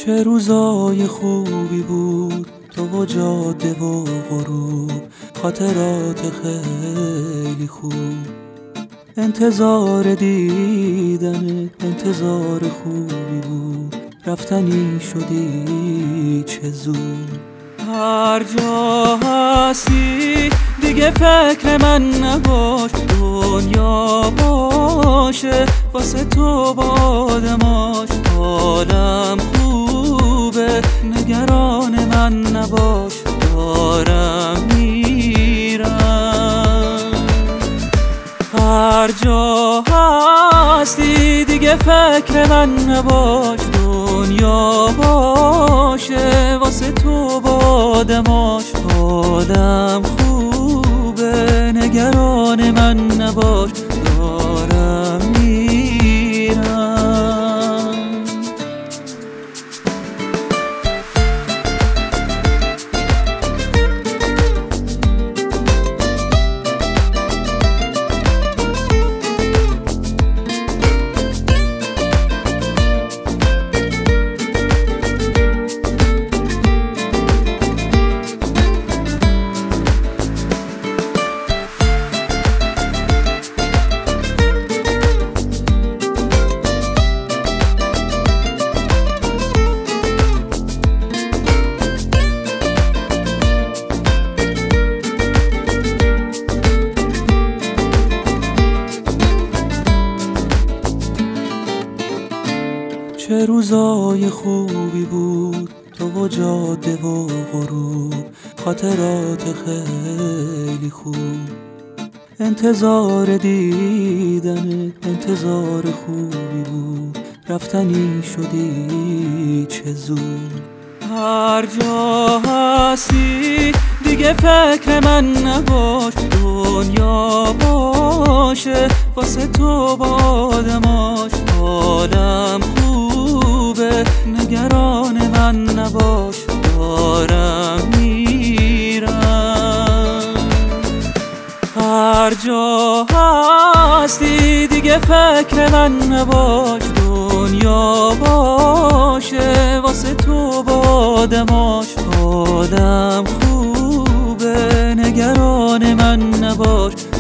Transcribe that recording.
چه روزای خوبی بود تو و جاده و غروب، خاطرات خیلی خوب. انتظار دیدن انتظار خوبی بود، رفتنی شدی چه زود. هر جا هستی دیگه فکر من نباش، دنیا باشه واسه تو با آدماش. حالم خوبه نگران من نباش، دارم میرم. هر جا هستی دیگه فکر من نباش، دنیا باشه واسه تو با آدماش. حالم خوبه نگران من نباش، دارم میرم. چه روزای خوبی بود تو و جاده و غروب، خاطرات خیلی خوب. انتظار دیدن انتظار خوبی بود، رفتنی شدی چه زود. هر جا هستی دیگه فکر من نباش، دنیا باشه واسه تو با آدماش. حالم خوبه نگران من نباش، دارم میرم. هر جا هستی دیگه فکر من نباش، دنیا باشه واسه تو با آدماش. حالم خوبه نگران من نباش،